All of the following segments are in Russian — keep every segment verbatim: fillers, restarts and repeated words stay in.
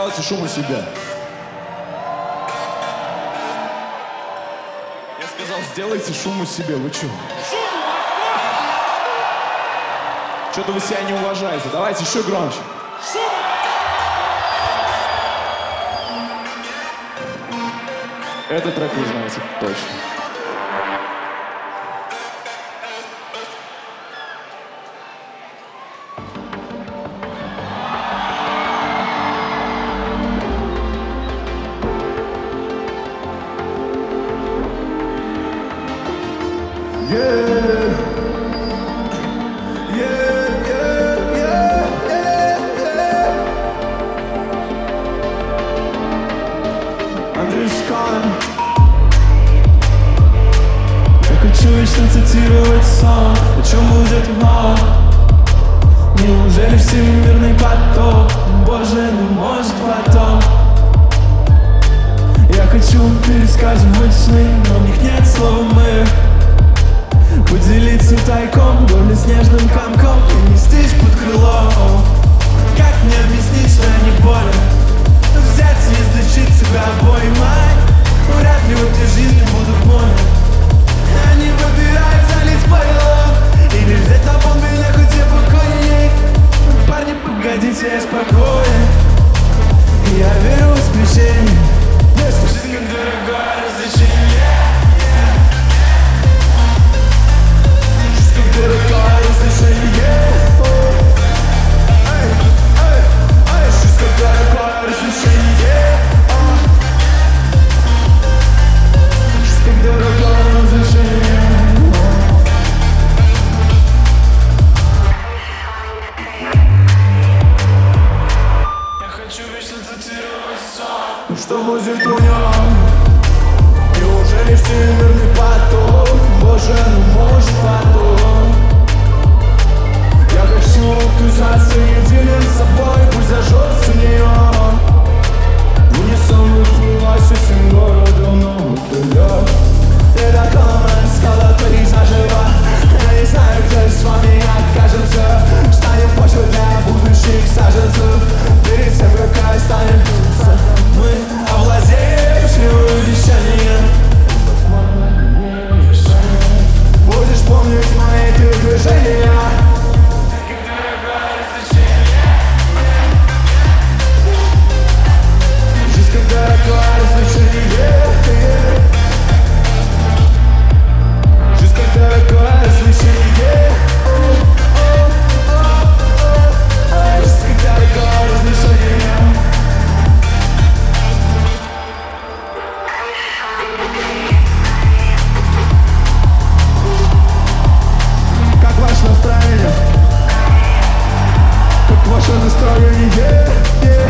Сделайте шум у себя. Я сказал, сделайте шум у себя. Вы чё? Что-то вы себя не уважаете. Давайте еще громче. Этот трек вы знаете точно. Yeah. Я хочу вечно цитировать сон, о чем будет вновь. Неужели всемирный поток, Боже, ну может потом. Я хочу пересказывать сны, но в них нет слова «мы». Поделиться тайком, доли снежным комком и нестись под крылом. Как мне объяснить, что я не болен? Взять и излечить себя обоим, ай. Вряд ли в этой жизни буду болен. Они выбирают залить пойло или взять на пол меня хоть я покойней. Парни, погодите, я спокоен, и я верю в воскрешение. Жизнь как дорогое развлечение. Жизнь как дорогое развлечение. Жизнь как дорогое развлечение. Жизнь как дорогое развлечение. Я хочу вечно цитировать сон. Ну что будет у нем? Неужели всемирный поток? Боже, ну может потом. Я хочу оказаться единым с собой, пусть зажжется неон. В унисон выплылась осень города, но вдалек. Ты такая скала, ты зажива. Я не знаю, кто с вами окажется. Станем почвой для будущих саженцев. Перед тем, как останемся мы, овладеем вещанием. Будешь помнить мои ты движения. Жизнь как дорогое развлечение. Жизнь как дорогое развлечение. Жизнь как дорогое развлечение. Как ваше настроение? Как ваше настроение? Yeah, yeah.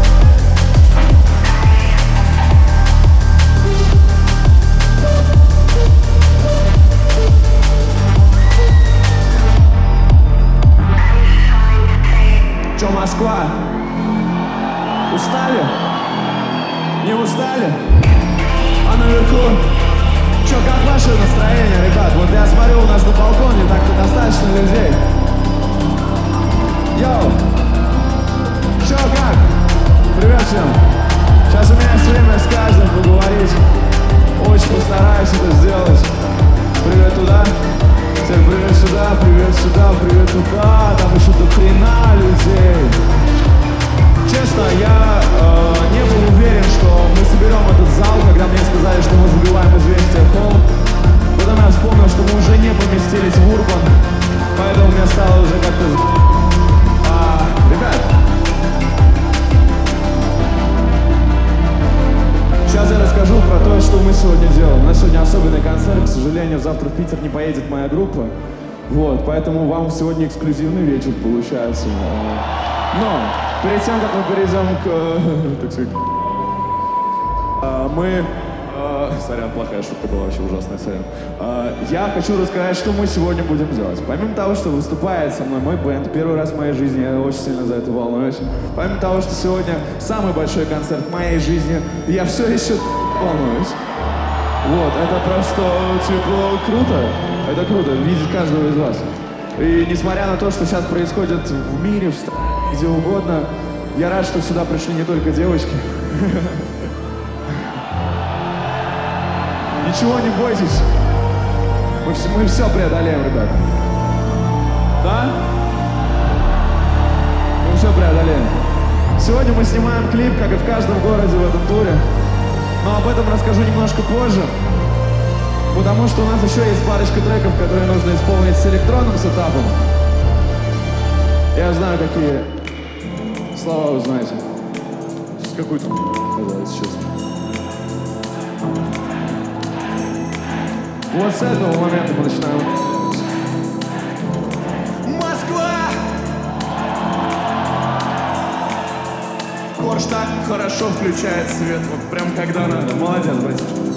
Чё, Москва? Устали? Не устали? А наверху? Чё, как ваше настроение, ребят? Вот я смотрю, у нас на балконе так-то достаточно людей. Йоу! Чё, как? Привет всем! Сейчас у меня есть время с каждым поговорить. Очень постараюсь это сделать. Привет туда. Всем привет сюда, привет сюда, привет туда. Там еще до хрена людей. Честно, я э, не был уверен, что мы соберем этот зал, когда мне сказали, что мы забиваем «Известия Холл». Потом я вспомнил, что мы уже не поместились в Урбан, поэтому мне стало уже как-то... А, ребят, сейчас я расскажу про то, что мы сегодня делаем. У нас сегодня особенный концерт, к сожалению, завтра в Питер не поедет моя группа. Вот, поэтому вам сегодня эксклюзивный вечер получается. Но перед тем, как мы перейдем к, так сказать, мы... Сорян, плохая шутка была, вообще ужасная, сорян. Я хочу рассказать, что мы сегодня будем делать. Помимо того, что выступает со мной мой бэнд, первый раз в моей жизни, я очень сильно за это волнуюсь. Помимо того, что сегодня самый большой концерт в моей жизни, я все еще волнуюсь. Вот, это просто, типа, круто. Это круто, видеть каждого из вас. И несмотря на то, что сейчас происходит в мире, в стране, где угодно, Я рад, что сюда пришли не только девочки. Ничего не бойтесь. Мы все, мы все преодолеем, ребята. Да? Мы все преодолеем. Сегодня мы снимаем клип, как и в каждом городе в этом туре. Но об этом расскажу немножко позже. Потому что у нас еще есть парочка треков, которые нужно исполнить с электронным сетапом. Я знаю, какие слова вы знаете. Сейчас какую-то сказал, если честно. Вот с этого момента мы начинаем. Москва! Корж так хорошо включает свет, вот прям когда надо. Молодец, братишка.